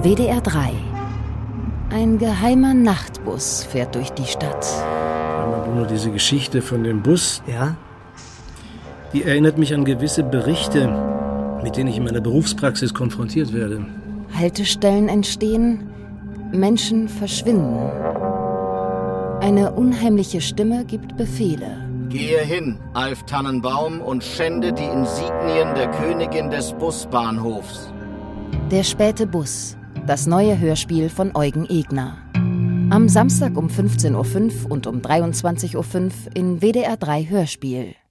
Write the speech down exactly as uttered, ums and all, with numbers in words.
W D R drei. Ein geheimer Nachtbus fährt durch die Stadt. Aber Bruno, diese Geschichte von dem Bus, Ja? die erinnert mich an gewisse Berichte, mit denen ich in meiner Berufspraxis konfrontiert werde. Haltestellen entstehen, Menschen verschwinden. Eine unheimliche Stimme gibt Befehle. Gehe hin, Alf Tannenbaum, und schände die Insignien der Königin des Busbahnhofs. Der späte Bus, das neue Hörspiel von Eugen Egner. Am Samstag um fünfzehn Uhr fünf und um dreiundzwanzig Uhr fünf in W D R drei Hörspiel.